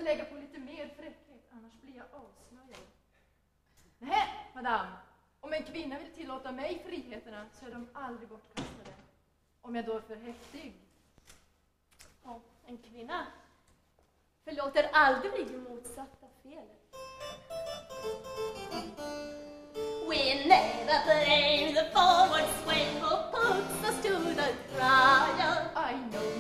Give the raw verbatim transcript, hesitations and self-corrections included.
lägga på lite mer fräckhet, annars blir jag avslöjad. Nej, madame. Om en kvinna vill tillåta mig friheterna så är de aldrig bortkastade. Om jag då är för häftig. Ja, en kvinna förlåter aldrig motsatta felet. We never blame the forward swing who puts us to the trial. I know